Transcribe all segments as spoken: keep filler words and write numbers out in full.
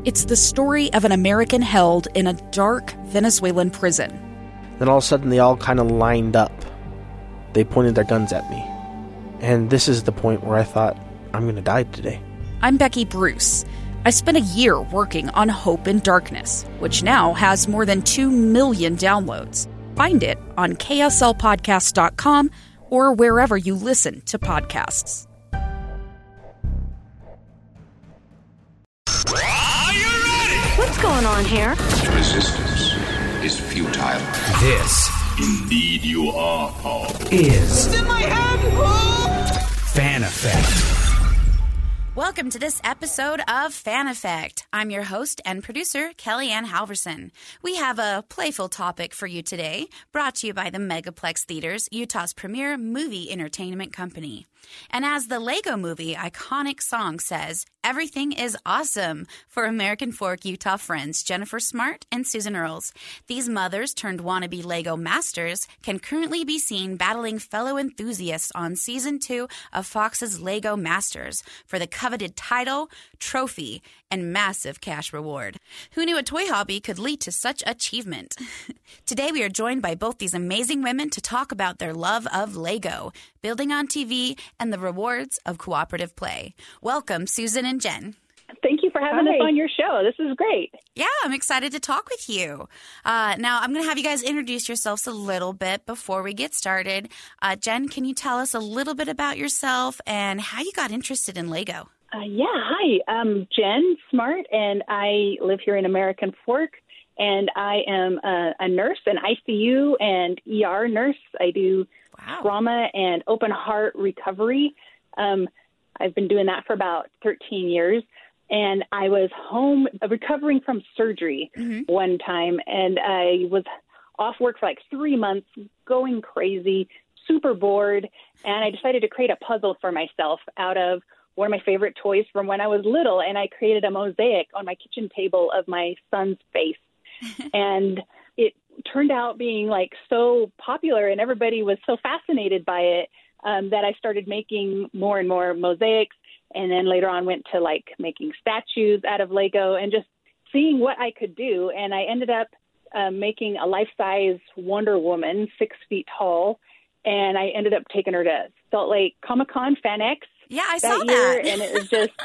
It's the story of an American held in a dark Venezuelan prison. Then all of a sudden they all kind of lined up. They pointed their guns at me. And this is the point where I thought, I'm going to die today. I'm Becky Bruce. I spent a year working on Hope in Darkness, which now has more than two million downloads. Find it on K S L podcast dot com or wherever you listen to podcasts. Are you ready? What's going on here? Resistance is futile. This, Indeed you are, Paul. is It's in my head! Fan Effect. Welcome to this episode of Fan Effect. I'm your host and producer, Kellyanne Halverson. We have a playful topic for you today, brought to you by the Megaplex Theaters, Utah's premier movie entertainment company. And as the Lego Movie iconic song says, everything is awesome for American Fork Utah friends Jennifer Smart and Susan Earls. These mothers turned wannabe Lego masters can currently be seen battling fellow enthusiasts on season two of Fox's Lego Masters for the coveted title, trophy, and massive cash reward. Who knew a toy hobby could lead to such achievement? Today we are joined by both these amazing women to talk about their love of Lego, building on T V, and the rewards of cooperative play. Welcome, Susan and Jen. Thank you for having Hi. us on your show. This is great. Yeah, I'm excited to talk with you. Uh, now, I'm going to have you guys introduce yourselves a little bit before we get started. Uh, Jen, can you tell us a little bit about yourself and how you got interested in Lego? Uh, yeah, hi. I'm Jen Smart, and I live here in American Fork, and I am a, a nurse, an I C U and E R nurse. I do Wow. trauma and open heart recovery. Um, I've been doing that for about thirteen years. And I was home uh, recovering from surgery Mm-hmm. one time, and I was off work for like three months, going crazy, super bored, and I decided to create a puzzle for myself out of one of my favorite toys from when I was little, and I created a mosaic on my kitchen table of my son's face. And it turned out being like so popular, and everybody was so fascinated by it um, that I started making more and more mosaics. And then later on went to like making statues out of Lego and just seeing what I could do. And I ended up uh, making a life-size Wonder Woman, six feet tall. And I ended up taking her to Salt Lake Comic-Con FanX Yeah, I that saw year. that. And it was just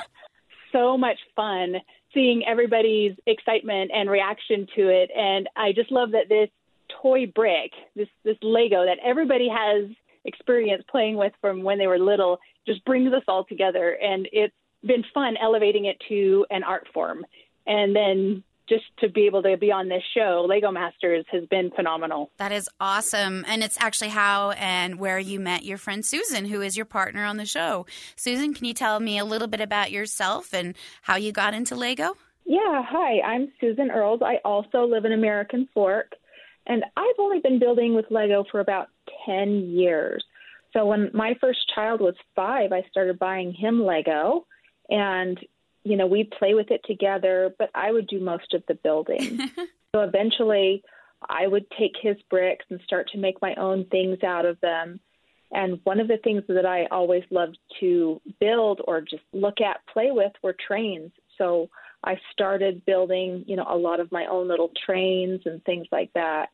so much fun seeing everybody's excitement and reaction to it. And I just love that this toy brick, this, this Lego that everybody has experience playing with from when they were little, just brings us all together. And it's been fun elevating it to an art form. And then just to be able to be on this show, Lego Masters, has been phenomenal. That is awesome. And it's actually how and where you met your friend Susan, who is your partner on the show. Susan, can you tell me a little bit about yourself and how you got into Lego? Yeah, hi, I'm Susan Earls. I also live in American Fork, and I've only been building with Lego for about ten years. So when my first child was five, I started buying him Lego, and, you know, we'd play with it together, but I would do most of the building. So eventually I would take his bricks and start to make my own things out of them. And one of the things that I always loved to build or just look at, play with, were trains. So I started building, you know, a lot of my own little trains and things like that.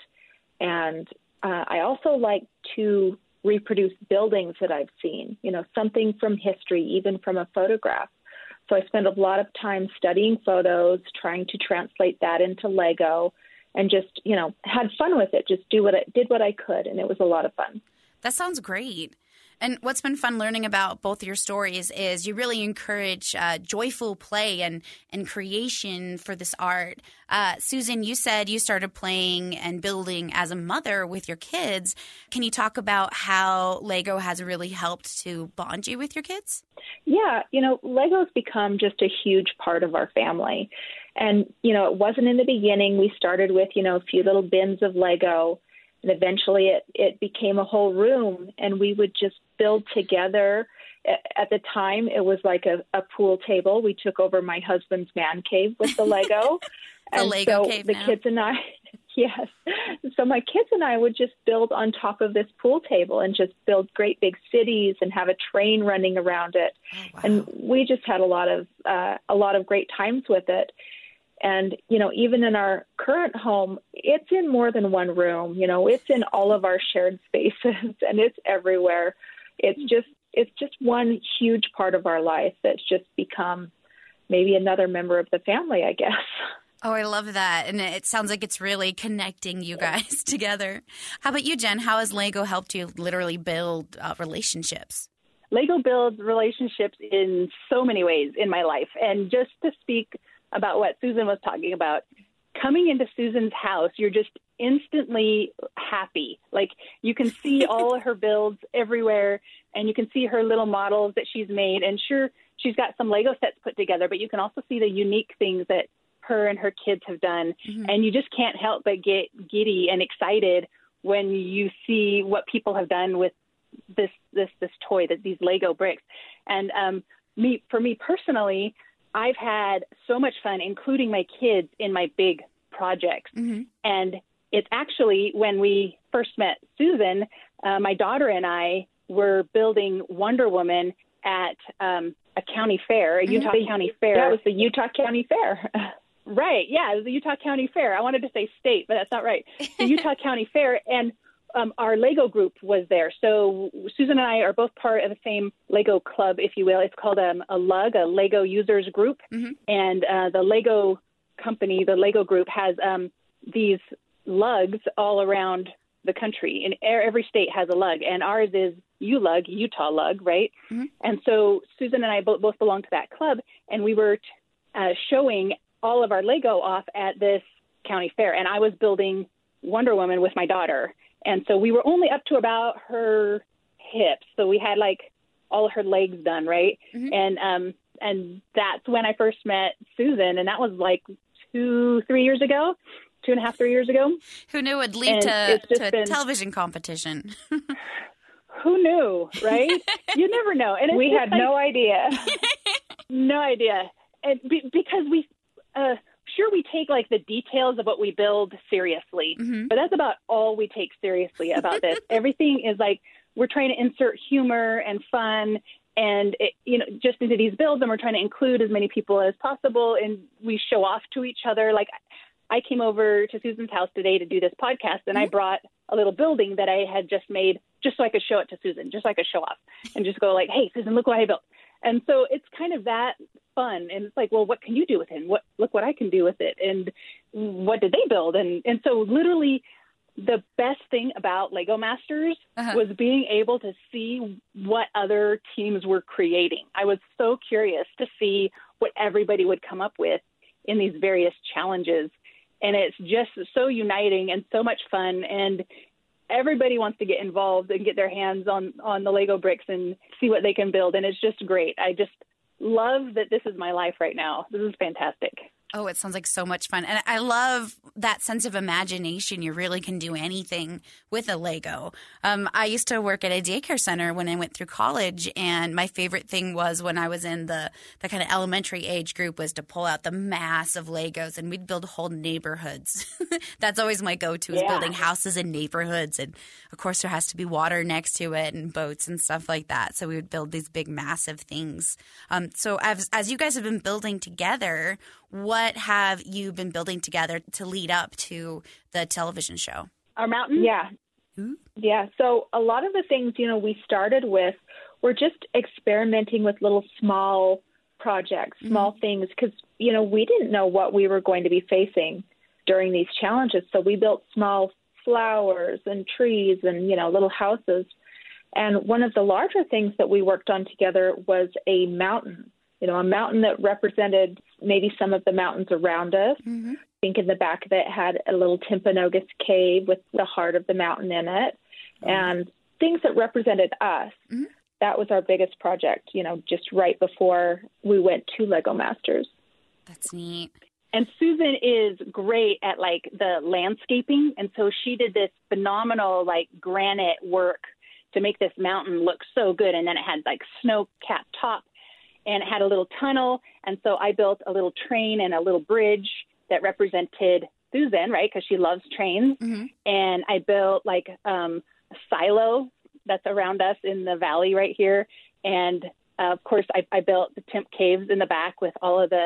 And uh, I also like to reproduce buildings that I've seen, you know, something from history, even from a photograph. So I spent a lot of time studying photos, trying to translate that into Lego, and just, you know, had fun with it. Just do what I did what I could, and it was a lot of fun. That sounds great. And what's been fun learning about both your stories is you really encourage uh, joyful play and, and creation for this art. Uh, Susan, you said you started playing and building as a mother with your kids. Can you talk about how Lego has really helped to bond you with your kids? Yeah, you know, Lego's become just a huge part of our family. And, you know, it wasn't in the beginning. We started with, you know, a few little bins of Lego. And eventually it, it became a whole room, and we would just build together. At the time, it was like a, a pool table. We took over my husband's man cave with the Lego. the and Lego so cave the now. kids and I, yes. So my kids and I would just build on top of this pool table and just build great big cities and have a train running around it. Oh, wow. And we just had a lot of uh, a lot of great times with it. And, you know, even in our current home, it's in more than one room. You know, it's in all of our shared spaces and it's everywhere. It's just it's just one huge part of our life that's just become maybe another member of the family, I guess. Oh, I love that. And it sounds like it's really connecting you guys together. How about you, Jen? How has Lego helped you literally build uh, relationships? Lego builds relationships in so many ways in my life. And just to speak about what Susan was talking about, coming into Susan's house, you're just instantly happy. Like, you can see all of her builds everywhere, and you can see her little models that she's made. And sure, she's got some Lego sets put together, but you can also see the unique things that her and her kids have done. Mm-hmm. And you just can't help but get giddy and excited when you see what people have done with this this this toy, that these Lego bricks. And um, me, for me personally, I've had so much fun including my kids in my big projects. Mm-hmm. And it's actually, when we first met Susan, uh, my daughter and I were building Wonder Woman at um, a county fair, a Utah mm-hmm. County Fair. That was the Utah County Fair. Right. Yeah, it was the Utah County Fair. I wanted to say state, but that's not right. The Utah County Fair. And um, our Lego group was there. So Susan and I are both part of the same Lego club, if you will. It's called um, a LUG, a Lego Users Group. Mm-hmm. And uh, the Lego company, the Lego group, has um, these lugs all around the country. And every state has a lug. And ours is U LUG, Utah Lug, right? Mm-hmm. And so Susan and I both, both belong to that club. And we were uh, showing all of our Lego off at this county fair. And I was building Wonder Woman with my daughter. And so we were only up to about her hips. So we had like all of her legs done, right? Mm-hmm. And um, and that's when I first met Susan. And that was like two, three years ago, two and a half, three years ago. Who knew it would lead and to, to been, television competition? Who knew, right? You never know. And we had like, no idea. no idea. And be, because we, uh, sure, we take like the details of what we build seriously, mm-hmm. but that's about all we take seriously about this. Everything is like, we're trying to insert humor and fun and, it, you know, just into these builds, and we're trying to include as many people as possible, and we show off to each other. Like, I came over to Susan's house today to do this podcast, and mm-hmm. I brought a little building that I had just made just so I could show it to Susan, just so I could show off and just go like, hey, Susan, look what I built. And so it's kind of that fun. And it's like, well, what can you do with it? And what, look what I can do with it. And what did they build? And, and so literally the best thing about Lego Masters uh-huh. was being able to see what other teams were creating. I was so curious to see what everybody would come up with in these various challenges. And it's just so uniting and so much fun. And everybody wants to get involved and get their hands on, on the Lego bricks and see what they can build. And it's just great. I just love that this is my life right now. This is fantastic. Oh, it sounds like so much fun. And I love that sense of imagination. You really can do anything with a Lego. Um, I used to work at a daycare center when I went through college, and my favorite thing was when I was in the, the kind of elementary age group was to pull out the mass of Legos, and we'd build whole neighborhoods. That's always my go-to is yeah. building houses in neighborhoods. And, of course, there has to be water next to it and boats and stuff like that. So we would build these big, massive things. Um, so as, as you guys have been building together, what have you been building together to lead up to the television show? Our mountain? Yeah. Ooh. Yeah. So a lot of the things, you know, we started with were just experimenting with little small projects, small mm-hmm. things, because, you know, we didn't know what we were going to be facing during these challenges. So we built small flowers and trees and, you know, little houses. And one of the larger things that we worked on together was a mountain. You know, a mountain that represented maybe some of the mountains around us. Mm-hmm. I think in the back of it had a little Timpanogos cave with the heart of the mountain in it, mm-hmm. and things that represented us. Mm-hmm. That was our biggest project, you know, just right before we went to Lego Masters. That's neat. And Susan is great at, like, the landscaping, and so she did this phenomenal, like, granite work to make this mountain look so good, and then it had, like, snow-capped top. And it had a little tunnel, and so I built a little train and a little bridge that represented Susan, right, because she loves trains. Mm-hmm. And I built, like, um, a silo that's around us in the valley right here. And, uh, of course, I, I built the Timp Caves in the back with all of the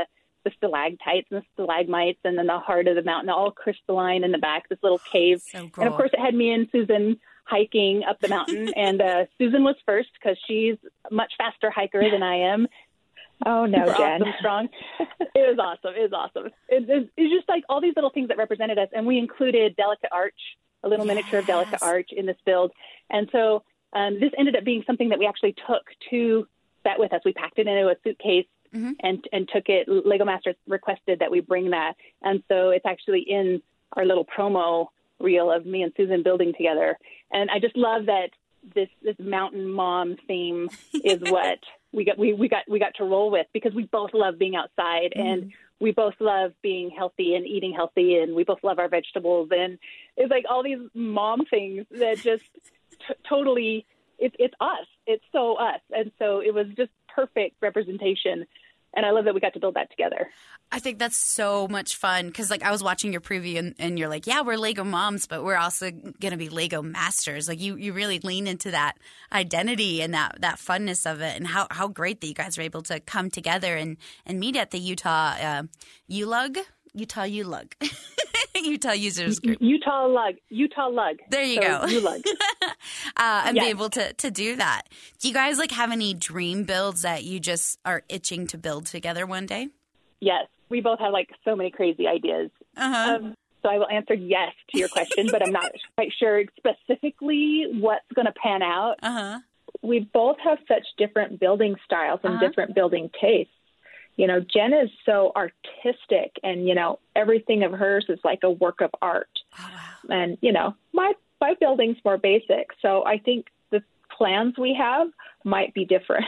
the stalactites and the stalagmites, and then the heart of the mountain, all crystalline in the back, this little cave. So cool. And of course, it had me and Susan hiking up the mountain. And uh, Susan was first because she's a much faster hiker than I am. Oh, no, Super Jen. awesome, strong. It was awesome. It was awesome. It, it, it was just like all these little things that represented us. And we included Delicate Arch, a little yes. miniature of Delicate Arch in this build. And so um, this ended up being something that we actually took to that with us. We packed it into a suitcase mm-hmm. and and took it. Lego Masters requested that we bring that. And so it's actually in our little promo reel of me and Susan building together. And I just love that this this mountain mom theme is what we got we, we got we got to roll with, because we both love being outside mm-hmm. and we both love being healthy and eating healthy, and we both love our vegetables, and it's like all these mom things that just t- totally it's it's us. It's so us. And so it was just perfect representation. And I love that we got to build that together. I think that's so much fun because, like, I was watching your preview and, and you're like, yeah, we're Lego moms, but we're also going to be Lego masters. Like, you, you really lean into that identity and that, that funness of it, and how, how great that you guys were able to come together and, and meet at the Utah uh, U L U G, Utah U L U G. Utah Users Group. Utah Lug. Utah Lug. There you so go. U L U G. uh, and yes. be able to, to do that. Do you guys, like, have any dream builds that you just are itching to build together one day? Yes. We both have, like, so many crazy ideas. Uh-huh. Um, so I will answer yes to your question, but I'm not quite sure specifically what's going to pan out. Uh-huh. We both have such different building styles and Uh-huh. different building tastes. You know, Jen is so artistic, and, you know, everything of hers is like a work of art. Oh, wow. And, you know, my, my building's more basic. So I think the plans we have might be different.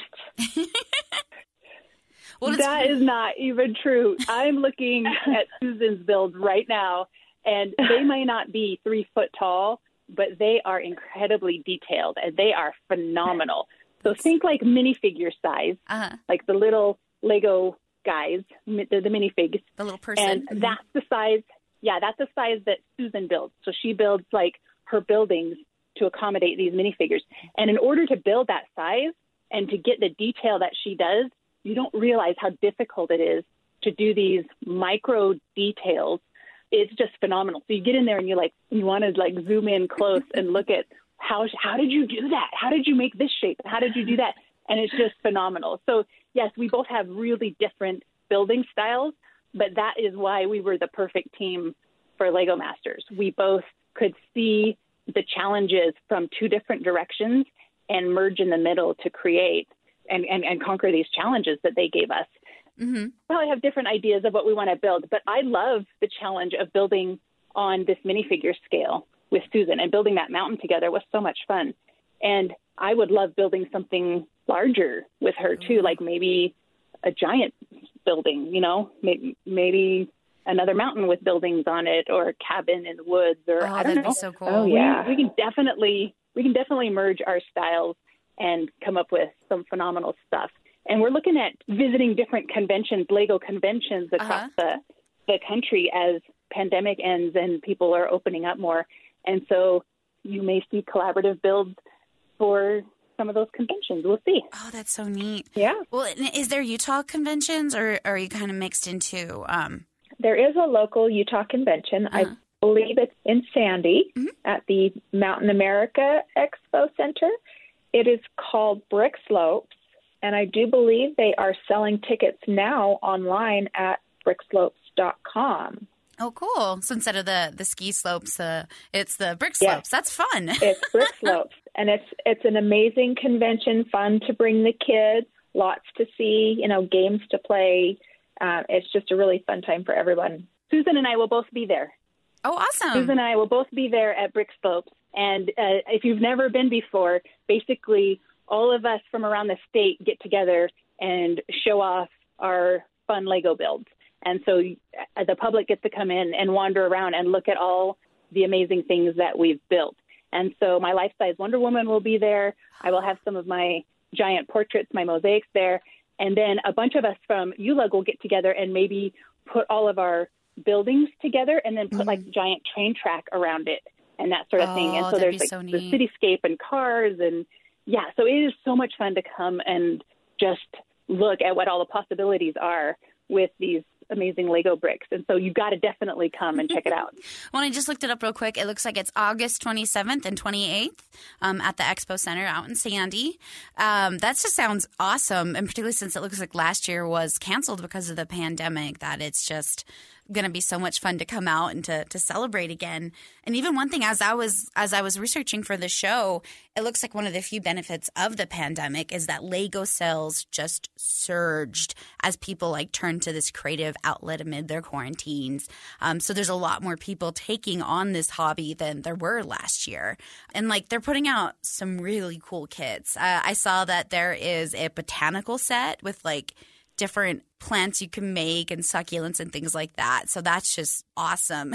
Well, that is not even true. I'm looking at Susan's builds right now, and they may not be three foot tall, but they are incredibly detailed, and they are phenomenal. So think like minifigure size, uh-huh. like the little Lego guys, the, the minifigs. The little person. And mm-hmm. that's the size, yeah, that's the size that Susan builds. So she builds like her buildings to accommodate these minifigures. And in order to build that size and to get the detail that she does, you don't realize how difficult it is to do these micro details. It's just phenomenal. So you get in there and you like, you want to like zoom in close and look at how, how did you do that? How did you make this shape? How did you do that? And it's just phenomenal. So yes, we both have really different building styles, but that is why we were the perfect team for Lego Masters. We both could see the challenges from two different directions and merge in the middle to create and, and, and conquer these challenges that they gave us. Mm-hmm. Probably have different ideas of what we want to build, but I love the challenge of building on this minifigure scale with Susan, and building that mountain together was so much fun. And I would love building something larger with her too, like maybe a giant building, you know, maybe, maybe another mountain with buildings on it, or a cabin in the woods, or oh, I don't that'd know. Be so cool. Oh, yeah. We, we can definitely, we can definitely merge our styles and come up with some phenomenal stuff. And we're looking at visiting different conventions, Lego conventions across uh-huh. the, the country as pandemic ends and people are opening up more. And so you may see collaborative builds for some of those conventions. We'll see. Oh, that's so neat. Yeah. Well, is there Utah conventions, or, or are you kind of mixed into? Um... There is a local Utah convention. Uh-huh. I believe it's in Sandy mm-hmm. at the Mountain America Expo Center. It is called Brick Slopes, and I do believe they are selling tickets now online at brick slopes dot com. Oh, cool. So instead of the, the ski slopes, uh, it's the brick Yes. slopes. That's fun. It's Brick Slopes, and it's it's an amazing convention, fun to bring the kids, lots to see, you know, games to play. Uh, it's just a really fun time for everyone. Susan and I will both be there. Oh, awesome. Susan and I will both be there at Brick Slopes. And uh, if you've never been before, basically all of us from around the state get together and show off our fun Lego builds. And so uh, the public gets to come in and wander around and look at all the amazing things that we've built. And so my life-size Wonder Woman will be there. I will have some of my giant portraits, my mosaics there. And then a bunch of us from U L U G will get together and maybe put all of our buildings together and then put mm-hmm. like giant train track around it and that sort of oh, thing. And so there's like so the cityscape and cars. And yeah, so it is so much fun to come and just look at what all the possibilities are with these amazing Lego bricks. And so you've got to definitely come and check it out. Well, I just looked it up real quick. It looks like it's August twenty-seventh and twenty-eighth um, at the Expo Center out in Sandy. Um, that just sounds awesome. And particularly since it looks like last year was canceled because of the pandemic, that it's just going to be so much fun to come out and to, to celebrate again. And even one thing, as I was as I was researching for the show, it looks like one of the few benefits of the pandemic is that Lego sales just surged as people like turned to this creative outlet amid their quarantines. Um, so there's a lot more people taking on this hobby than there were last year. And like they're putting out some really cool kits. Uh, I saw that there is a botanical set with like different plants you can make and succulents and things like that. So that's just awesome.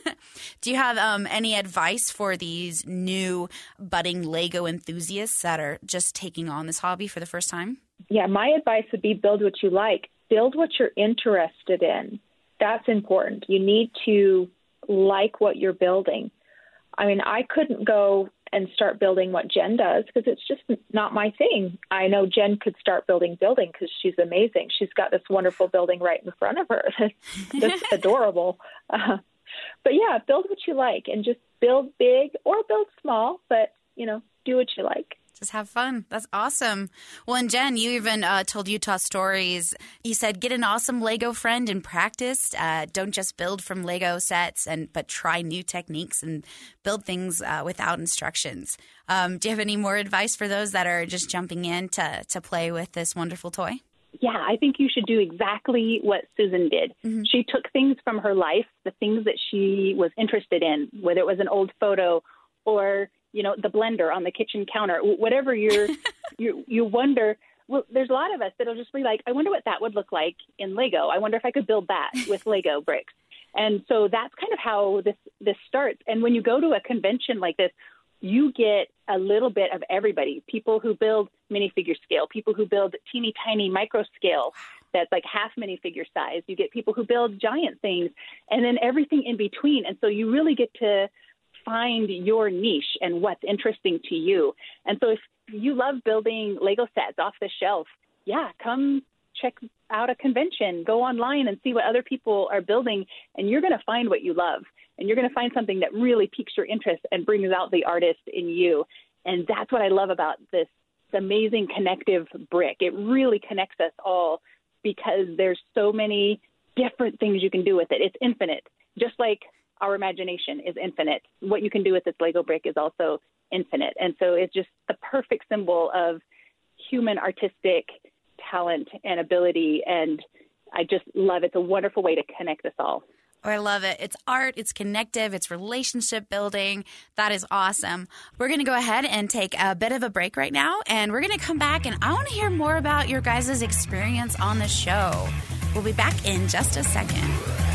Do you have um, any advice for these new budding Lego enthusiasts that are just taking on this hobby for the first time? Yeah, my advice would be build what you like. Build what you're interested in. That's important. You need to like what you're building. I mean, I couldn't go and start building what Jen does because it's just not my thing. I know Jen could start building building because she's amazing. She's got this wonderful building right in front of her. That's adorable. Uh, but yeah, build what you like and just build big or build small, but, you know, do what you like. Just have fun. That's awesome. Well, and Jen, you even uh, told Utah Stories. You said, get an awesome Lego friend and practice. Uh, don't just build from Lego sets, and but try new techniques and build things uh, without instructions. Um, do you have any more advice for those that are just jumping in to, to play with this wonderful toy? Yeah, I think you should do exactly what Susan did. Mm-hmm. She took things from her life, the things that she was interested in, whether it was an old photo or you know, the blender on the kitchen counter, whatever you're, you you wonder, well, there's a lot of us that'll just be like, I wonder what that would look like in Lego. I wonder if I could build that with Lego bricks. And so that's kind of how this, this starts. And when you go to a convention like this, you get a little bit of everybody, people who build minifigure scale, people who build teeny tiny micro scale that's like half minifigure size. You get people who build giant things and then everything in between. And so you really get to find your niche and what's interesting to you. And so if you love building Lego sets off the shelf, yeah, come check out a convention, go online and see what other people are building, and you're going to find what you love. And you're going to find something that really piques your interest and brings out the artist in you. And that's what I love about this amazing connective brick. It really connects us all because there's so many different things you can do with it. It's infinite, just like our imagination is infinite. What you can do with this Lego brick is also infinite. And so it's just the perfect symbol of human artistic talent and ability. And I just love it. It's a wonderful way to connect us all. Oh, I love it. It's art, it's connective, it's relationship building. That is awesome. We're going to go ahead and take a bit of a break right now, and we're going to come back, and I want to hear more about your guys' experience on the show. We'll be back in just a second.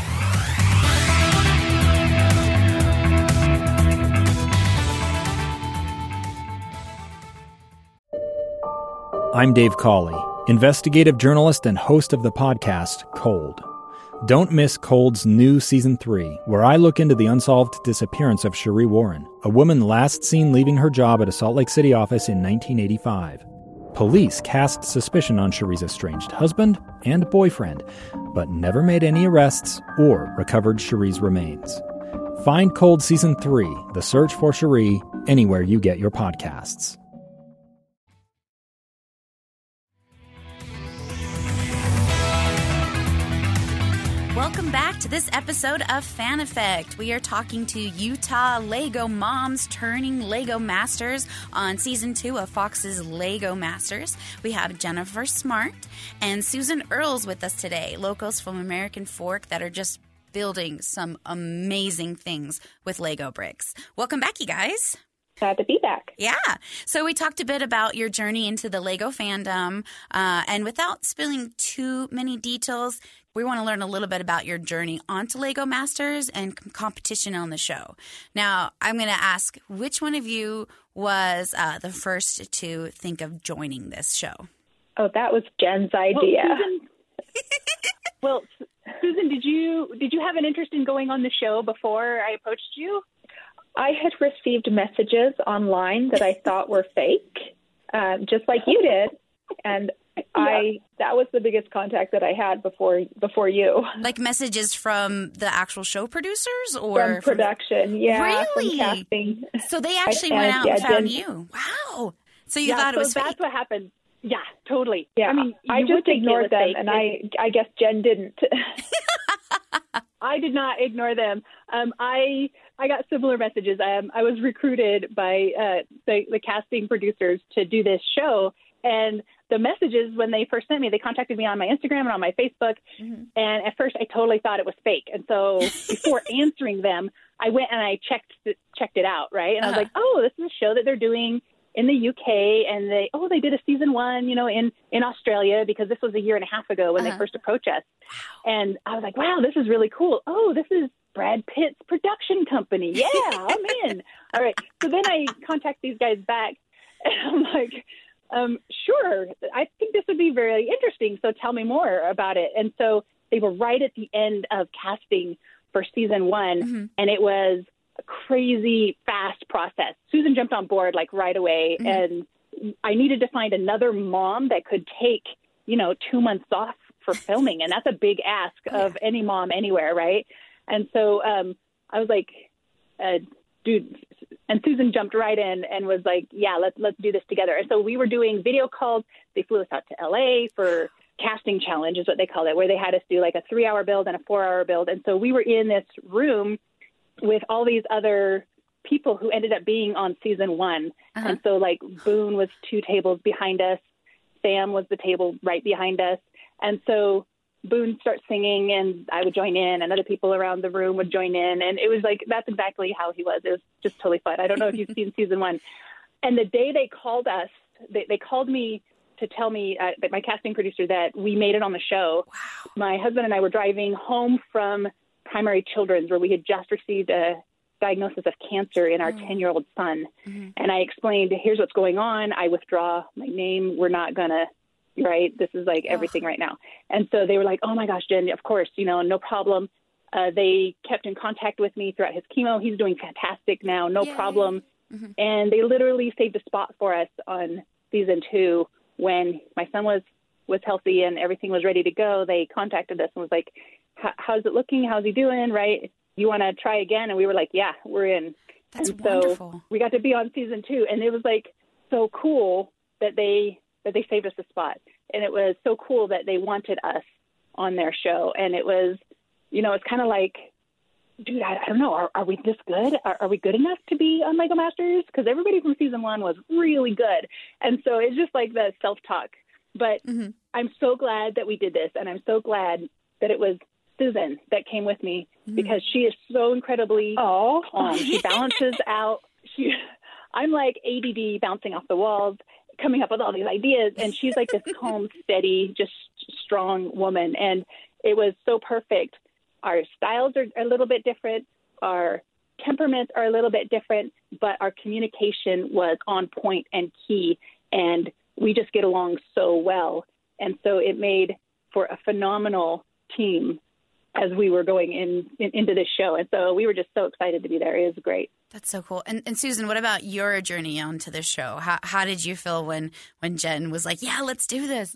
I'm Dave Cawley, investigative journalist and host of the podcast Cold. Don't miss Cold's new Season three, where I look into the unsolved disappearance of Cherie Warren, a woman last seen leaving her job at a Salt Lake City office in nineteen eighty-five. Police cast suspicion on Cherie's estranged husband and boyfriend, but never made any arrests or recovered Cherie's remains. Find Cold Season three, The Search for Cherie, anywhere you get your podcasts. Welcome back to this episode of Fan Effect. We are talking to Utah Lego moms turning Lego masters on season two of Fox's Lego Masters. We have Jennifer Smart and Susan Earls with us today, locals from American Fork that are just building some amazing things with Lego bricks. Welcome back, you guys. Glad to be back. Yeah. So we talked a bit about your journey into the Lego fandom, uh, and without spilling too many details, we want to learn a little bit about your journey onto Lego Masters and competition on the show. Now, I'm going to ask, which one of you was uh, the first to think of joining this show? Oh, that was Jen's idea. Well, Susan, well, Susan, did you did you have an interest in going on the show before I approached you? I had received messages online that I thought were fake, uh, just like you did. And I that was the biggest contact that I had before before you. Like messages from the actual show producers or from production, from, yeah, really? From casting. So they actually I, went and, out yeah, and found Jen, you. Wow. So you yeah, thought so it was that's fake. what happened. Yeah, totally. Yeah, I mean, I you just would think it ignored was them, fake. and I I guess Jen didn't. I did not ignore them. Um, I I got similar messages. Um, I was recruited by uh, the, the casting producers to do this show, and the messages when they first sent me, they contacted me on my Instagram and on my Facebook. Mm-hmm. And at first, I totally thought it was fake. And so before answering them, I went and I checked checked it out, right? And uh-huh. I was like, oh, this is a show that they're doing in the U K, and they oh they did a season one, you know, in in Australia, because this was a year and a half ago when uh-huh. they first approached us. Wow. And I was like, wow, this is really cool. Oh, this is Brad Pitt's production company. Yeah, I'm in. All right. So then I contact these guys back, and I'm like, um, sure, I think this would be very interesting. So tell me more about it. And so they were right at the end of casting for season one, mm-hmm. and it was a crazy fast process. Susan jumped on board like right away, mm-hmm. and I needed to find another mom that could take, you know, two months off for filming. And that's a big ask oh, of yeah. any mom anywhere, right? And so um, I was like, uh, dude, and Susan jumped right in and was like, yeah, let's let's do this together. And so we were doing video calls. They flew us out to L A for casting challenge is what they called it, where they had us do like a three hour build and a four hour build. And so we were in this room with all these other people who ended up being on season one. Uh-huh. And so like Boone was two tables behind us. Sam was the table right behind us. And so Boone starts singing and I would join in, and other people around the room would join in. And it was like, that's exactly how he was. It was just totally fun. I don't know if you've seen season one. And the day they called us, they, they called me to tell me, uh, that my casting producer, that we made it on the show. Wow. My husband and I were driving home from Primary Children's, where we had just received a diagnosis of cancer in our ten-year-old son. Mm-hmm. And I explained, here's what's going on. I withdraw my name. We're not going to, right? This is like everything oh. right now. And so they were like, oh my gosh, Jen, of course, you know, no problem. Uh, they kept in contact with me throughout his chemo. He's doing fantastic now. No Yay. problem. Mm-hmm. And they literally saved a spot for us on season two. When my son was, was healthy and everything was ready to go, they contacted us and was like, how's it looking? How's he doing? Right? You want to try again? And we were like, yeah, we're in. That's and wonderful. So we got to be on season two. And it was like so cool that they, that they saved us a spot. And it was so cool that they wanted us on their show. And it was, you know, it's kind of like, dude, I, I don't know. Are, are we this good? Are, are we good enough to be on Lego Masters? Because everybody from season one was really good. And so it's just like the self-talk. But mm-hmm. I'm so glad that we did this. And I'm so glad that it was Susan that came with me, mm-hmm. because she is so incredibly oh. calm. She balances out. She, I'm like A D D bouncing off the walls, coming up with all these ideas. And she's like this calm, steady, just strong woman. And it was so perfect. Our styles are a little bit different. Our temperaments are a little bit different, but our communication was on point and key, and we just get along so well. And so it made for a phenomenal team as we were going in, in into this show. And so we were just so excited to be there. It was great. That's so cool. And, and Susan, what about your journey onto the show? How, how did you feel when, when Jen was like, yeah, let's do this?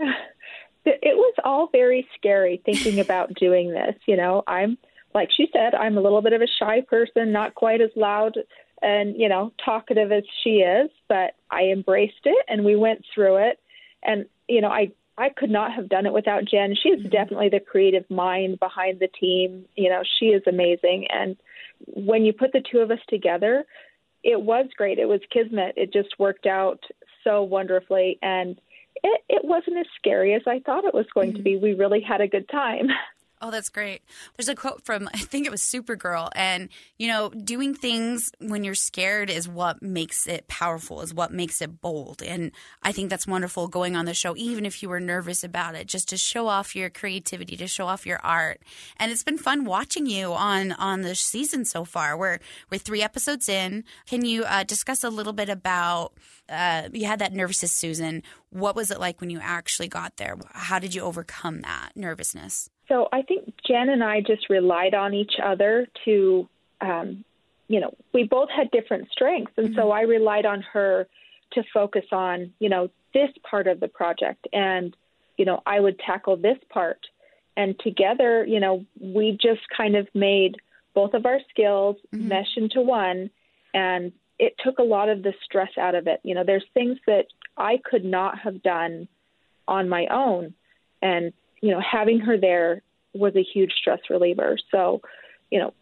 It was all very scary thinking about doing this. You know, I'm, like she said, I'm a little bit of a shy person, not quite as loud and, you know, talkative as she is, but I embraced it and we went through it. And, you know, I, I could not have done it without Jen. She is mm-hmm. definitely the creative mind behind the team. You know, she is amazing. And when you put the two of us together, it was great. It was kismet. It just worked out so wonderfully. And It, it wasn't as scary as I thought it was going mm-hmm. to be. We really had a good time. Oh, that's great. There's a quote from, I think it was Supergirl. And, you know, doing things when you're scared is what makes it powerful, is what makes it bold. And I think that's wonderful going on the show, even if you were nervous about it, just to show off your creativity, to show off your art. And it's been fun watching you on, on the season so far. We're, we're three episodes in. Can you uh, discuss a little bit about, uh, you had that nervousness, Susan. What was it like when you actually got there? How did you overcome that nervousness? So I think Jen and I just relied on each other to, um, you know, we both had different strengths. And mm-hmm. so I relied on her to focus on, you know, this part of the project, and, you know, I would tackle this part. And together, you know, we just kind of made both of our skills mm-hmm. mesh into one, and it took a lot of the stress out of it. You know, there's things that I could not have done on my own, and, you know, having her there was a huge stress reliever. So, you know,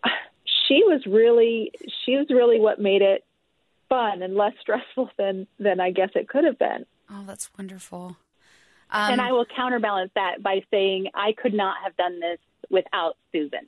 she was really, she was really what made it fun and less stressful than, than I guess it could have been. Oh, that's wonderful. Um, and I will counterbalance that by saying I could not have done this without Susan.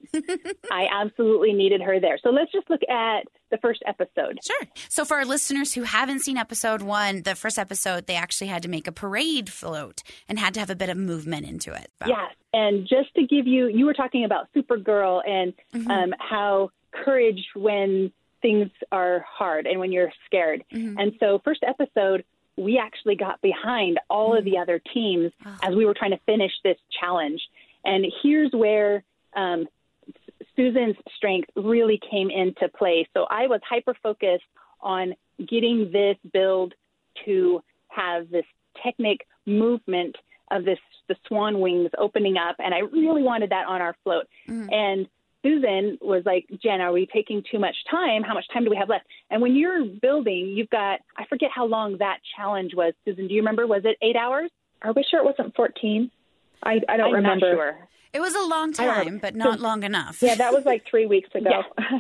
I absolutely needed her there. So let's just look at the first episode. Sure. So for our listeners who haven't seen episode one, the first episode, they actually had to make a parade float and had to have a bit of movement into it. Wow. Yeah. And just to give you, you were talking about Supergirl and mm-hmm. um, how courage when things are hard and when you're scared. Mm-hmm. And so first episode, we actually got behind all mm-hmm. of the other teams oh. as we were trying to finish this challenge. And here's where um, Susan's strength really came into play. So I was hyper-focused on getting this build to have this technic movement of this the swan wings opening up, and I really wanted that on our float. Mm. And Susan was like, Jen, are we taking too much time? How much time do we have left? And when you're building, you've got, I forget how long that challenge was. Susan, do you remember? Was it eight hours? Are we sure it wasn't fourteen? I, I don't I'm remember. Not sure. It was a long time, but not so, long enough. Yeah, that was like three weeks ago.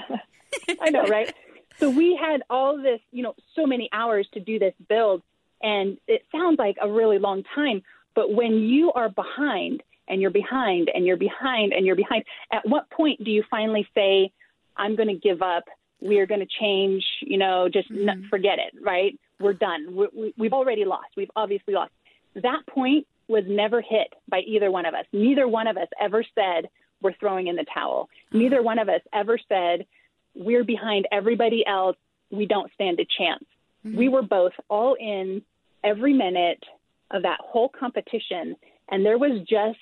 Yeah. I know, right? So we had all this, you know, so many hours to do this build, and it sounds like a really long time. But when you are behind and you're behind and you're behind and you're behind, at what point do you finally say, I'm going to give up, we're going to change, you know, just mm-hmm. not forget it, right? We're done. We, we, we've already lost. We've obviously lost. That point was never hit by either one of us. Neither one of us ever said, we're throwing in the towel. Mm-hmm. Neither one of us ever said, we're behind everybody else, we don't stand a chance. Mm-hmm. We were both all in every minute of that whole competition, and there was just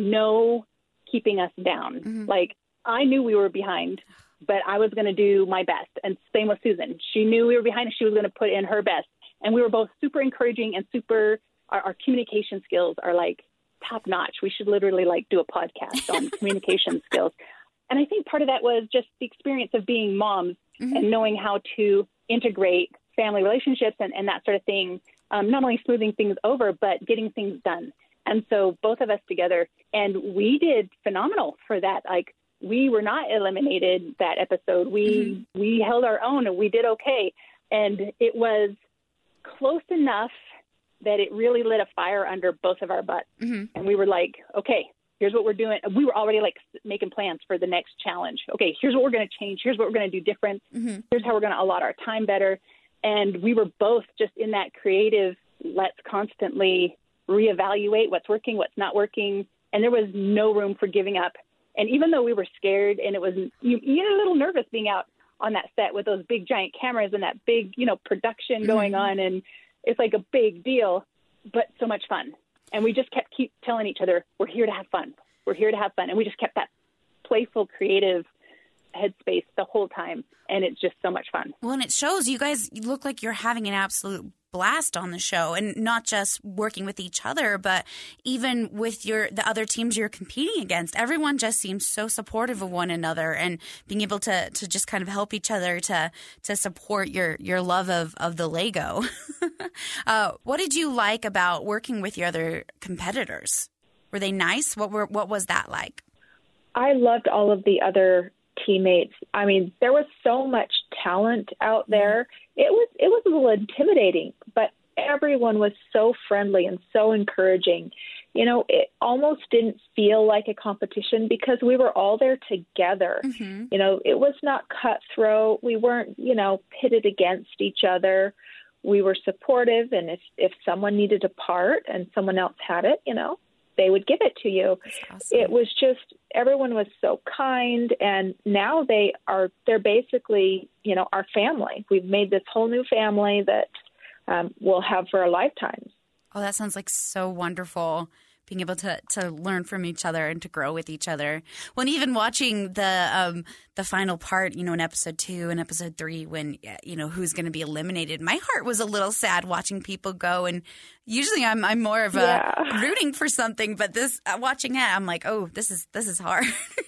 no keeping us down. Mm-hmm. Like, I knew we were behind, but I was going to do my best. And same with Susan. She knew we were behind, and she was going to put in her best. And we were both super encouraging and super, our, our communication skills are like top notch. We should literally like do a podcast on communication skills. And I think part of that was just the experience of being moms mm-hmm. and knowing how to integrate family relationships and, and that sort of thing. Um, not only smoothing things over, but getting things done. And so both of us together, and we did phenomenal for that. Like, we were not eliminated that episode. We mm-hmm. we held our own, and we did okay. And it was close enough that it really lit a fire under both of our butts. Mm-hmm. And we were like, okay, here's what we're doing. We were already like making plans for the next challenge. Okay, here's what we're going to change. Here's what we're going to do different. Mm-hmm. Here's how we're going to allot our time better. And we were both just in that creative, let's constantly reevaluate what's working, what's not working. And there was no room for giving up. And even though we were scared and it was, you, you get a little nervous being out on that set with those big giant cameras and that big, you know, production mm-hmm. going on. And it's like a big deal, but so much fun. And we just kept keep telling each other, we're here to have fun. We're here to have fun. And we just kept that playful, creative headspace the whole time. And it's just so much fun. Well, and it shows you guys you look like you're having an absolute blast on the show, and not just working with each other, but even with your the other teams you're competing against. Everyone just seems so supportive of one another, and being able to to just kind of help each other to to support your your love of of the Lego. uh, what did you like about working with your other competitors? Were they nice? What were what was that like? I loved all of the other teammates. I mean, there was so much talent out there. It was it was a little intimidating, but everyone was so friendly and so encouraging. You know, it almost didn't feel like a competition because we were all there together. Mm-hmm. You know, it was not cutthroat. We weren't, you know, pitted against each other. We were supportive, and if if someone needed a part and someone else had it, you know, they would give it to you. Awesome. It was just, everyone was so kind, and now they are, they're basically, you know, our family. We've made this whole new family that um, we'll have for our lifetimes. Oh, that sounds like so wonderful. being able to, to learn from each other and to grow with each other. Well, and even watching the um, the final part, you know, in episode two and episode three, when, you know, who's going to be eliminated, my heart was a little sad watching people go. And usually I'm I'm more of a Yeah. rooting for something, but this uh, watching it, I'm like, oh, this is this is hard.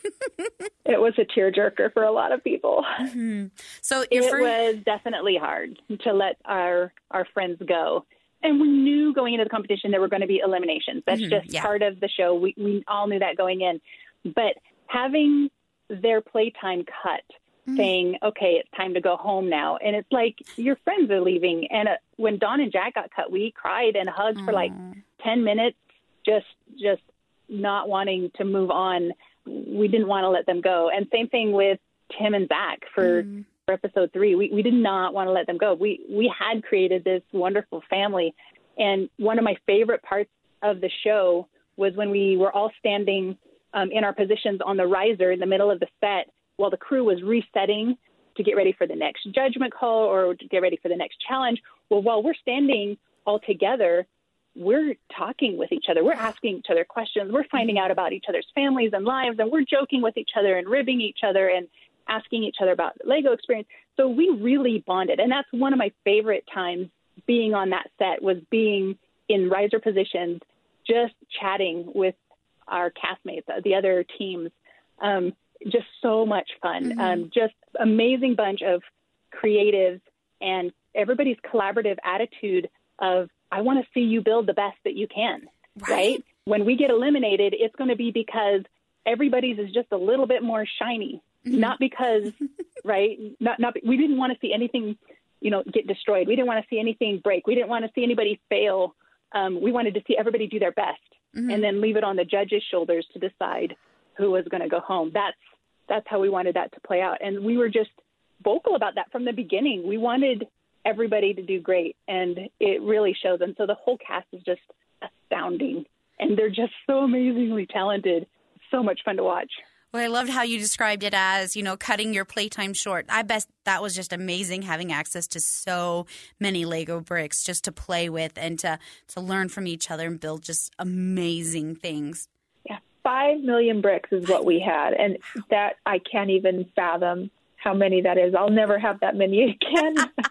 It was a tearjerker for a lot of people. Mm-hmm. So your It first, was definitely hard to let our our friends go. And we knew going into the competition there were going to be eliminations. That's Mhm, just yeah. part of the show. We we all knew that going in. But having their playtime cut, Mm. saying, okay, it's time to go home now. And it's like your friends are leaving. And uh, when Dawn and Jack got cut, we cried and hugged for like ten minutes, just just not wanting to move on. We didn't want to let them go. And same thing with Tim and Zach for, Mm. for episode three. We we did not want to let them go. We we had created this wonderful family. And one of my favorite parts of the show was when we were all standing um, in our positions on the riser in the middle of the set while the crew was resetting to get ready for the next judgment call or to get ready for the next challenge. Well, while we're standing all together, we're talking with each other. We're asking each other questions. We're finding out about each other's families and lives, and we're joking with each other and ribbing each other and asking each other about the Lego experience. So we really bonded. And that's one of my favorite times being on that set, was being in riser positions, just chatting with our castmates, the other teams. Um, just so much fun. Mm-hmm. Um, just amazing bunch of creatives and everybody's collaborative attitude of, I want to see you build the best that you can, right? Right. When we get eliminated, it's going to be because everybody's is just a little bit more shiny, Mm-hmm. not because, right? Not, not, we didn't want to see anything, you know, get destroyed. We didn't want to see anything break. We didn't want to see anybody fail. Um, we wanted to see everybody do their best Mm-hmm. and then leave it on the judges' shoulders to decide who was going to go home. That's, that's how we wanted that to play out. And we were just vocal about that from the beginning. We wanted everybody to do great, and it really shows. And so the whole cast is just astounding, and they're just so amazingly talented. So much fun to watch. Well, I loved how you described it as, you know, cutting your playtime short. I bet that was just amazing, having access to so many Lego bricks just to play with and to, to learn from each other and build just amazing things. Yeah, five million bricks is what we had. And that, I can't even fathom how many that is. I'll never have that many again.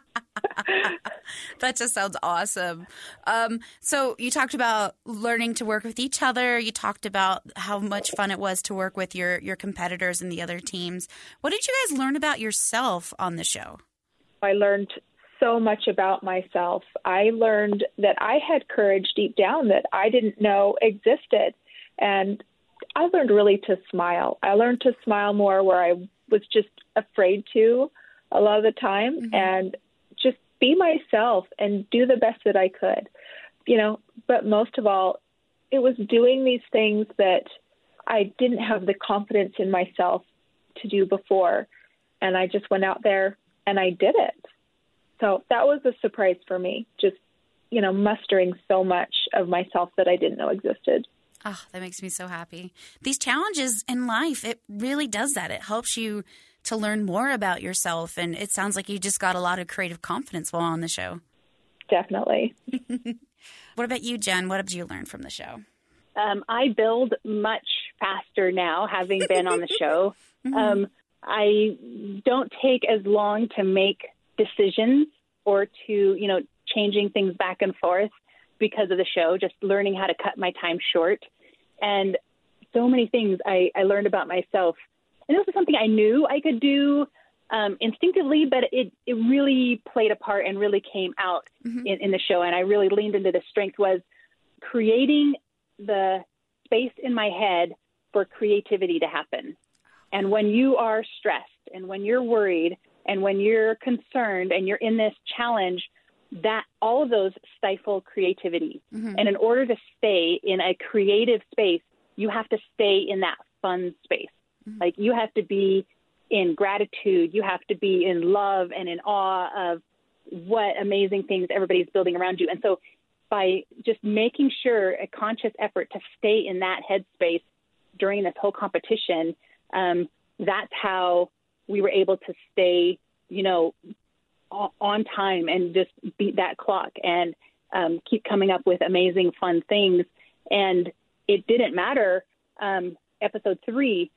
That just sounds awesome. Um, so you talked about learning to work with each other. You talked about how much fun it was to work with your, your competitors and the other teams. What did you guys learn about yourself on the show? I learned so much about myself. I learned that I had courage deep down that I didn't know existed. And I learned really to smile. I learned to smile more where I was just afraid to a lot of the time, mm-hmm. and just be myself and do the best that I could, you know. But most of all, it was doing these things that I didn't have the confidence in myself to do before. And I just went out there and I did it. So that was a surprise for me, just, you know, mustering so much of myself that I didn't know existed. Oh, that makes me so happy. These challenges in life, it really does that. It helps you to learn more about yourself. And it sounds like you just got a lot of creative confidence while on the show. Definitely. What about you, Jen? What did you learn from the show? Um, I build much faster now, having been on the show. Mm-hmm. Um, I don't take as long to make decisions or to, you know, changing things back and forth because of the show, just learning how to cut my time short. And so many things I, I learned about myself. And this was something I knew I could do um, instinctively, but it, it really played a part and really came out mm-hmm. in, in the show. And I really leaned into the strength was creating the space in my head for creativity to happen. And when you are stressed and when you're worried and when you're concerned and you're in this challenge, that all of those stifle creativity. Mm-hmm. And in order to stay in a creative space, you have to stay in that fun space. Mm-hmm. Like you have to be in gratitude. You have to be in love and in awe of what amazing things everybody's building around you. And so by just making sure a conscious effort to stay in that headspace during this whole competition, um, that's how we were able to stay, you know, on time and just beat that clock and um, keep coming up with amazing, fun things. And it didn't matter. Um, episode three,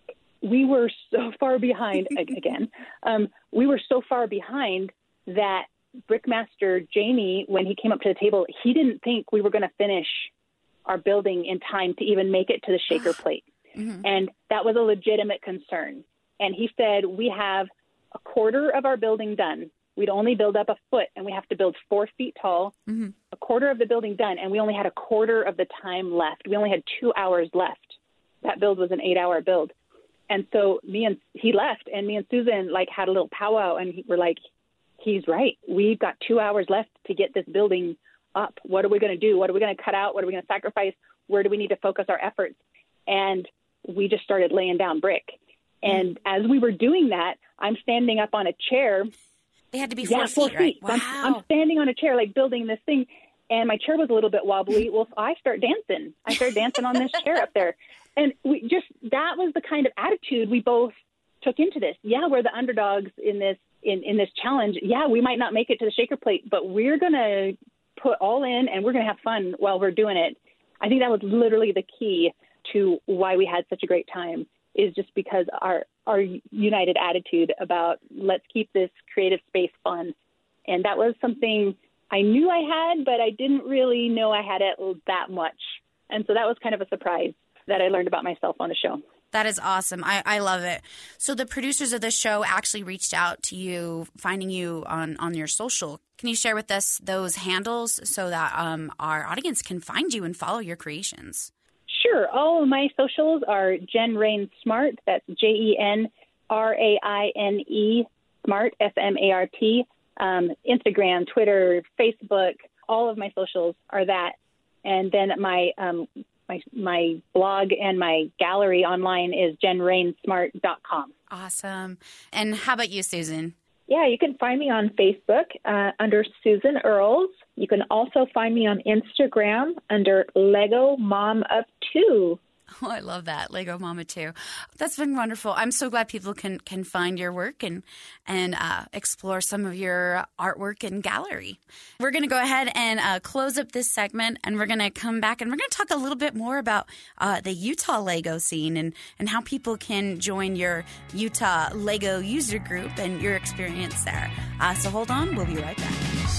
we were so far behind again. Um, we were so far behind that Brickmaster Jamie, when he came up to the table, he didn't think we were going to finish our building in time to even make it to the shaker plate. Mm-hmm. And that was a legitimate concern. And he said, we have a quarter of our building done. We'd only build up a foot, and we have to build four feet tall, mm-hmm. a quarter of the building done, and we only had a quarter of the time left. We only had two hours left. That build was an eight-hour build. And so me and he left, and me and Susan like had a little powwow, and he, we're like, he's right. We've got two hours left to get this building up. What are we going to do? What are we going to cut out? What are we going to sacrifice? Where do we need to focus our efforts? And we just started laying down brick. And as we were doing that, I'm standing up on a chair. They had to be four yeah, feet, four feet. right? Wow. I'm, I'm standing on a chair, like building this thing. And my chair was a little bit wobbly. Well, I start dancing. I start dancing on this chair up there. And we just, that was the kind of attitude we both took into this. Yeah, we're the underdogs in this, in, in this challenge. Yeah, we might not make it to the shaker plate, but we're going to put all in and we're going to have fun while we're doing it. I think that was literally the key to why we had such a great time, is just because our, our united attitude about let's keep this creative space fun. And that was something I knew I had, but I didn't really know I had it that much. And so that was kind of a surprise that I learned about myself on the show. That is awesome. I, I love it. So the producers of the show actually reached out to you, finding you on, on your social. Can you share with us those handles so that um, our audience can find you and follow your creations? Sure. All of my socials are Jen Rain Smart. That's J E N R A I N E Smart, S M A R T. Um, Instagram, Twitter, Facebook, all of my socials are that. And then my um, my my blog and my gallery online is jen rain smart dot com. Awesome. And how about you, Susan? Yeah, you can find me on Facebook uh, under Susan Earls. You can also find me on Instagram under Lego Mom of Two. Oh, I love that. Lego Mama too. That's been wonderful. I'm so glad people can, can find your work and and uh, explore some of your artwork and gallery. We're going to go ahead and uh, close up this segment, and we're going to come back and we're going to talk a little bit more about uh, the Utah Lego scene and, and how people can join your Utah Lego user group and your experience there. Uh, so hold on. We'll be right back.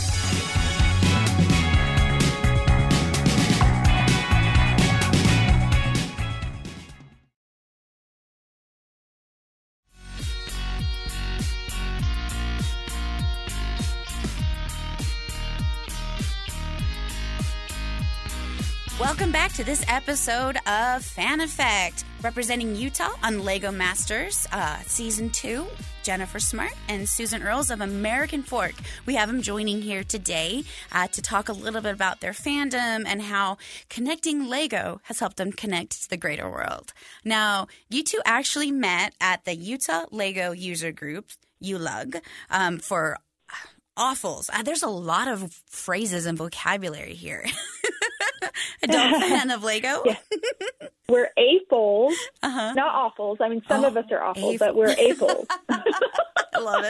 Welcome back to this episode of Fan Effect, representing Utah on Lego Masters uh, Season two, Jennifer Smart and Susan Earls of American Fork. We have them joining here today uh, to talk a little bit about their fandom and how connecting Lego has helped them connect to the greater world. Now, you two actually met at the Utah Lego User Group, U L U G, um, for awfuls. Uh, there's a lot of phrases and vocabulary here. Adult fan of Lego? Yeah. We're A-fuls, uh-huh. Not awfuls. I mean, some oh, of us are awful, A-ful. But we're A-fuls. I love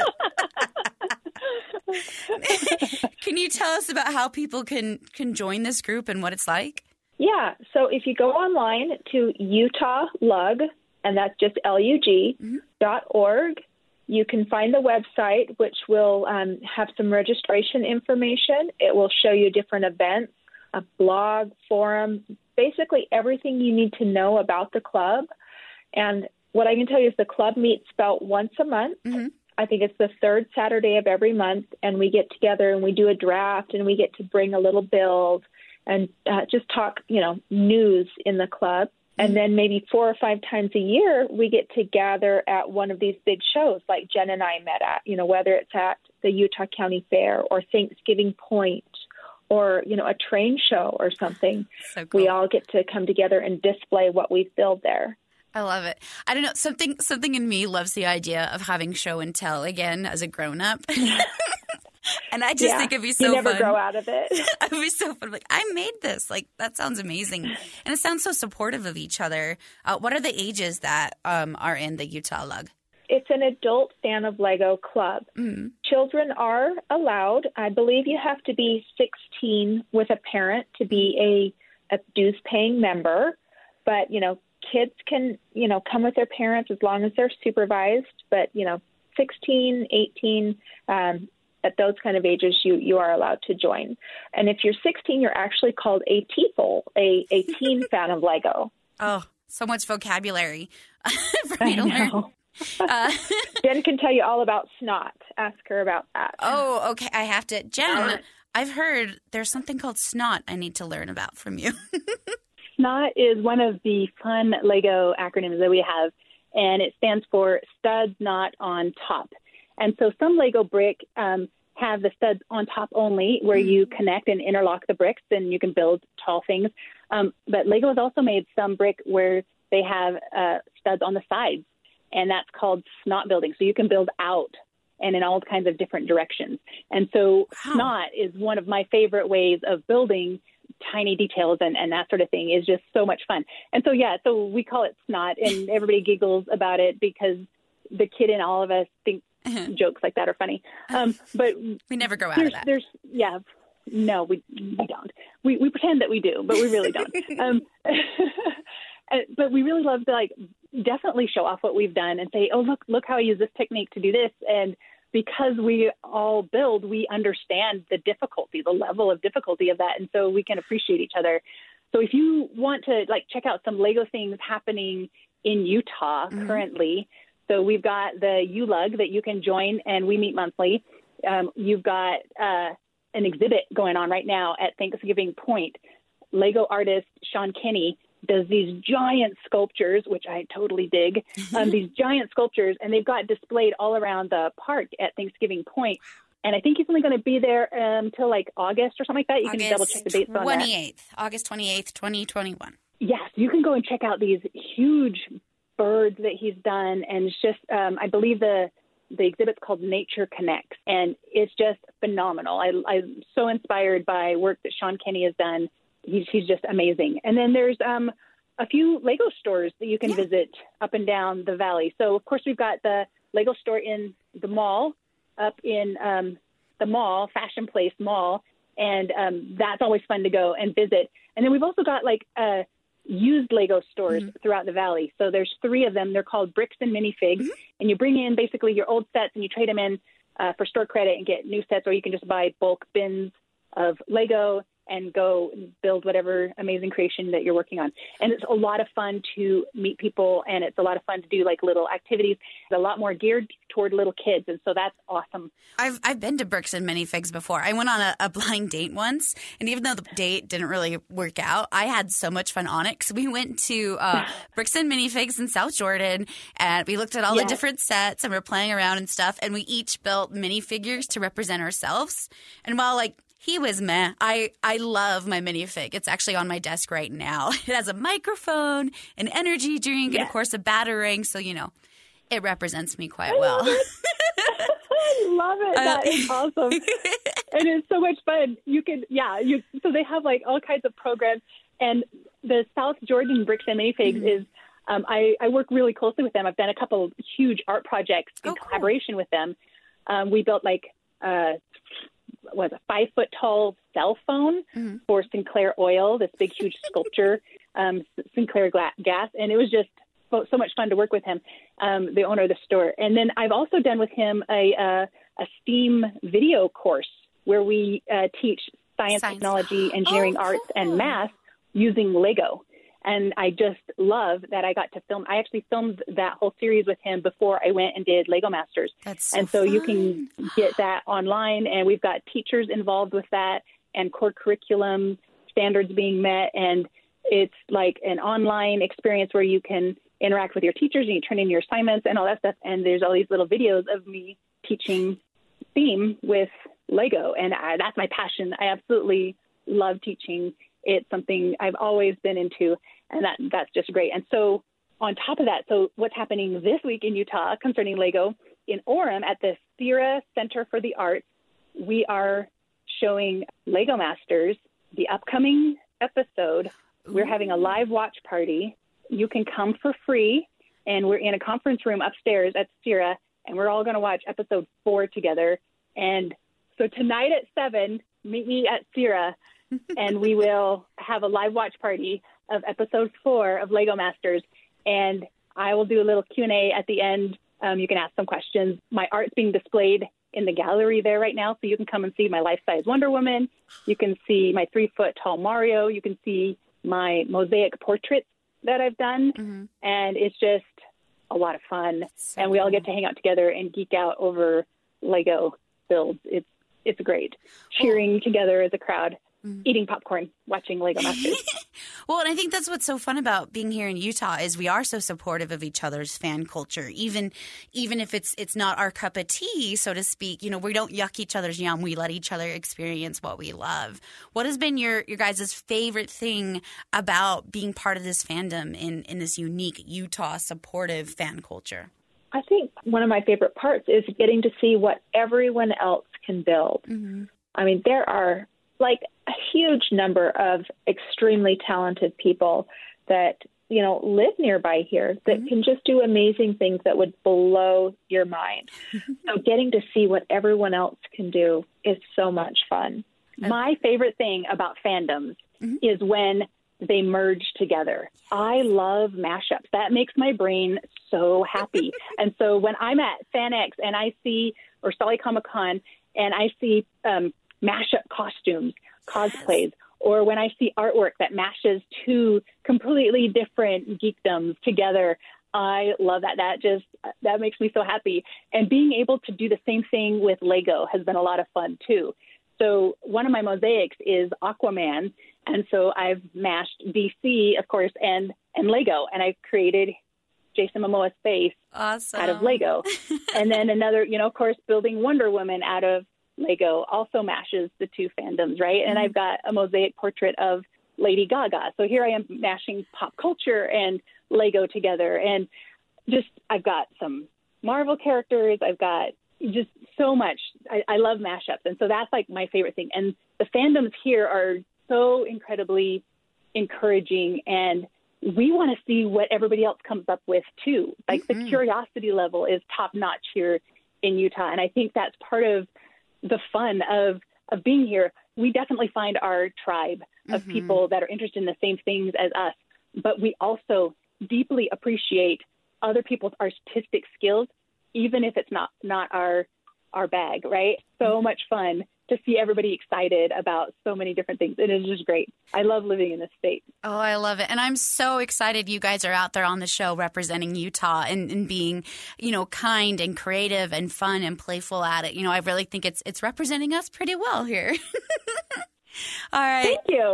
it. Can you tell us about how people can, can join this group and what it's like? Yeah. So if you go online to Utah L U G, and that's just L U G, mm-hmm. dot org, you can find the website, which will um, have some registration information. It will show you different events, a blog, forum, basically everything you need to know about the club. And what I can tell you is the club meets about once a month. Mm-hmm. I think it's the third Saturday of every month, and we get together and we do a draft, and we get to bring a little build and uh, just talk, you know, news in the club. Mm-hmm. And then maybe four or five times a year, we get to gather at one of these big shows like Jen and I met at, you know, whether it's at the Utah County Fair or Thanksgiving Point, or, you know, a train show or something. So cool. We all get to come together and display what we've built there. I love it. I don't know, something something in me loves the idea of having show and tell again as a grown-up. And I just yeah, think it'd be so fun. You never fun. grow out of it. It'd be so fun. Like, I made this. Like, that sounds amazing. And it sounds so supportive of each other. Uh, what are the ages that um, are in the Utah L U G? It's an adult fan of Lego club. Mm-hmm. Children are allowed. I believe you have to be sixteen with a parent to be a dues paying member, but, you know, kids can, you know, come with their parents as long as they're supervised, but, you know, sixteen, eighteen, um, at those kind of ages, you, you are allowed to join. And if you're sixteen, you're actually called a T-ful, a, a teen fan of Lego. Oh, so much vocabulary for me to learn. Uh, Jen can tell you all about snot. Ask her about that. Oh, okay. I have to. Jen, I've heard there's something called snot I need to learn about from you. SNOT is one of the fun Lego acronyms that we have, and it stands for studs not on top. And so some Lego brick um, have the studs on top only, where you connect and interlock the bricks and you can build tall things. Um, but Lego has also made some brick where they have uh, studs on the sides, and that's called SNOT building. So you can build out and in all kinds of different directions. And so wow. SNOT is one of my favorite ways of building tiny details and, and that sort of thing. Is just so much fun. And so, yeah, so we call it SNOT, and everybody giggles about it because the kid in all of us think jokes like that are funny. Um, but we never grow out of that. There's, yeah, no, we we don't. We we pretend that we do, but we really don't. um, but we really love to like definitely show off what we've done and say, oh, look, look how I use this technique to do this. And because we all build, we understand the difficulty, the level of difficulty of that. And so we can appreciate each other. So if you want to like check out some Lego things happening in Utah mm-hmm. currently, so we've got the U L U G that you can join, and we meet monthly. Um, you've got uh, an exhibit going on right now at Thanksgiving Point. Lego artist Sean Kinney does these giant sculptures, which I totally dig, um, these giant sculptures, and they've got displayed all around the park at Thanksgiving Point. And I think he's only going to be there until um, like August or something like that. You August can double check the dates on that. twenty-eighth, August twenty-eighth, twenty twenty-one. Yes, you can go and check out these huge birds that he's done. And it's just, um, I believe the the exhibit's called Nature Connects, and it's just phenomenal. I, I'm so inspired by work that Sean Kinney has done. He's, he's just amazing. And then there's um, a few Lego stores that you can yeah. visit up and down the valley. So, of course, we've got the Lego store in the mall, up in um, the mall, Fashion Place Mall, and um, that's always fun to go and visit. And then we've also got, like, uh, used Lego stores mm-hmm. throughout the valley. So there's three of them. They're called Bricks and Minifigs, mm-hmm. and you bring in basically your old sets and you trade them in uh, for store credit and get new sets, or you can just buy bulk bins of Lego and go build whatever amazing creation that you're working on. And it's a lot of fun to meet people, and it's a lot of fun to do like little activities. It's a lot more geared toward little kids, and so that's awesome. I've I've been to Bricks and Minifigs before. I went on a, a blind date once, and even though the date didn't really work out, I had so much fun on it because we went to uh, Bricks and Minifigs in South Jordan, and we looked at all yes. the different sets, and we were playing around and stuff, and we each built minifigures to represent ourselves. And while like he was meh. I, I love my minifig. It's actually on my desk right now. It has a microphone, an energy drink, yes. and, of course, a batarang. So, you know, it represents me quite I well. Love I love it. Uh, that is awesome. And it's so much fun. You can, yeah. You So they have, like, all kinds of programs. And the South Jordan Bricks and Minifigs mm-hmm. is, um, I, I work really closely with them. I've done a couple of huge art projects in oh, collaboration cool. with them. Um, we built, like, uh was a five foot tall cell phone mm-hmm. for Sinclair Oil, this big, huge sculpture, um, Sinclair Gla- Gas. And it was just so, so much fun to work with him, um, the owner of the store. And then I've also done with him a, uh, a STEAM video course where we uh, teach science, science, technology, engineering, oh, arts, cool. and math using Lego. And I just love that I got to film. I actually filmed that whole series with him before I went and did Lego Masters. That's so and so fun. You can get that online, and we've got teachers involved with that and core curriculum standards being met. And it's like an online experience where you can interact with your teachers and you turn in your assignments and all that stuff. And there's all these little videos of me teaching STEAM with Lego. And I, that's my passion. I absolutely love teaching. It's something I've always been into, and that that's just great. And so on top of that, so what's happening this week in Utah concerning Lego, in Orem at the Sierra Center for the Arts, we are showing Lego Masters, the upcoming episode. Ooh. We're having a live watch party. You can come for free, and we're in a conference room upstairs at Sierra, and we're all going to watch episode four together. And so tonight at seven, meet me at Sierra. and we will have a live watch party of episode four of Lego Masters. And I will do a little Q and A at the end. Um, you can ask some questions. My art's being displayed in the gallery there right now, so you can come and see my life-size Wonder Woman. You can see my three-foot-tall Mario. You can see my mosaic portraits that I've done, mm-hmm. and it's just a lot of fun. So and we all get to hang out together and geek out over Lego builds. It's it's great. Cheering oh. together as a crowd. Mm-hmm. Eating popcorn, watching Lego Masters. Well, and I think that's what's so fun about being here in Utah is we are so supportive of each other's fan culture, even even if it's it's not our cup of tea, so to speak. You know, we don't yuck each other's yum. We let each other experience what we love. What has been your, your guys' favorite thing about being part of this fandom in, in this unique Utah supportive fan culture? I think one of my favorite parts is getting to see what everyone else can build. Mm-hmm. I mean, there are like a huge number of extremely talented people that, you know, live nearby here that mm-hmm. can just do amazing things that would blow your mind. So getting to see what everyone else can do is so much fun. My favorite thing about fandoms mm-hmm. is when they merge together. Yes. I love mashups. That makes my brain so happy. And so when I'm at FanX and I see, or Salt Lake Comic Con, and I see um, mashup costumes, cosplays, yes. or when I see artwork that mashes two completely different geekdoms together, I love that. That just, that makes me so happy. And being able to do the same thing with Lego has been a lot of fun too. So one of my mosaics is Aquaman. And so I've mashed D C, of course, and, and Lego. And I've created Jason Momoa's face awesome. out of Lego. And then another, you know, of course, building Wonder Woman out of Lego also mashes the two fandoms, right? And mm-hmm. I've got a mosaic portrait of Lady Gaga. So here I am mashing pop culture and Lego together. And just, I've got some Marvel characters. I've got just so much. I, I love mashups. And so that's like my favorite thing. And the fandoms here are so incredibly encouraging, and we want to see what everybody else comes up with too. Like mm-hmm. the curiosity level is top notch here in Utah. And I think that's part of the fun of, of being here. We definitely find our tribe of mm-hmm. people that are interested in the same things as us, but we also deeply appreciate other people's artistic skills, even if it's not, not our, our bag, right? So mm-hmm. much fun to see everybody excited about so many different things. It is just great. I love living in this state. Oh, I love it. And I'm so excited you guys are out there on the show representing Utah and, and being, you know, kind and creative and fun and playful at it. You know, I really think it's it's representing us pretty well here. All right. Thank you.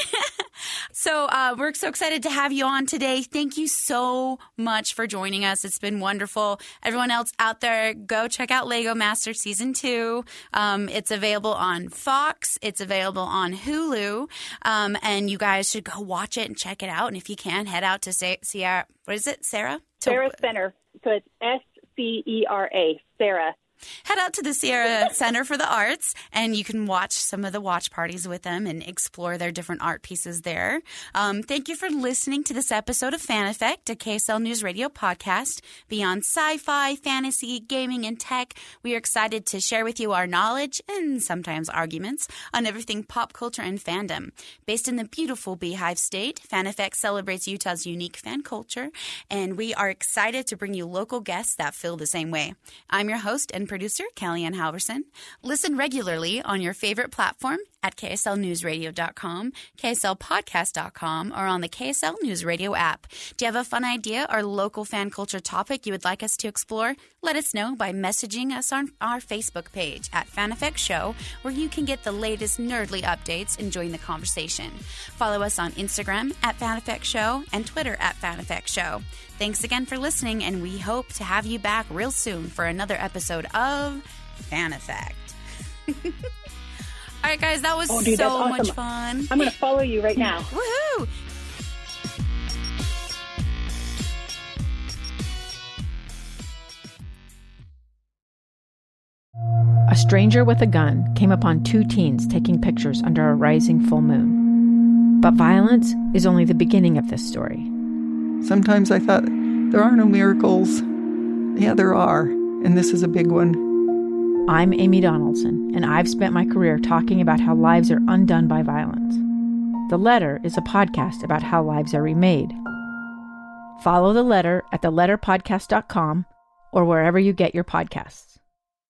So uh, we're so excited to have you on today. Thank you so much for joining us. It's been wonderful. Everyone else out there, go check out Lego Master Season two. Um, it's available on Fox. It's available on Hulu. Um, and you guys should go watch it and check it out. And if you can, head out to Sa- Sierra. What is it, Sarah? Sarah Center. So it's S C E R A, Sarah. Head out to the Sierra Center for the Arts, and you can watch some of the watch parties with them and explore their different art pieces there. Um, thank you for listening to this episode of Fan Effect, a K S L News Radio podcast. Beyond sci-fi, fantasy, gaming, and tech, we are excited to share with you our knowledge and sometimes arguments on everything pop culture and fandom. Based in the beautiful Beehive State, Fan Effect celebrates Utah's unique fan culture, and we are excited to bring you local guests that feel the same way. I'm your host and producer, Kellyanne Halverson. Listen regularly on your favorite platform at K S L news radio dot com, K S L podcast dot com, or on the K S L News Radio app. Do you have a fun idea or local fan culture topic you would like us to explore? Let us know by messaging us on our Facebook page at Fan Effect Show, where you can get the latest nerdly updates and join the conversation. Follow us on Instagram at Fan Effect Show and Twitter at Fan Effect Show. Thanks again for listening, and we hope to have you back real soon for another episode of Fan Effect. All right, guys, that was oh, dude, so awesome. much fun. I'm going to follow you right now. Woohoo! A stranger with a gun came upon two teens taking pictures under a rising full moon. But violence is only the beginning of this story. Sometimes I thought, there are no miracles. Yeah, there are, and this is a big one. I'm Amy Donaldson, and I've spent my career talking about how lives are undone by violence. The Letter is a podcast about how lives are remade. Follow The Letter at the letter podcast dot com or wherever you get your podcasts.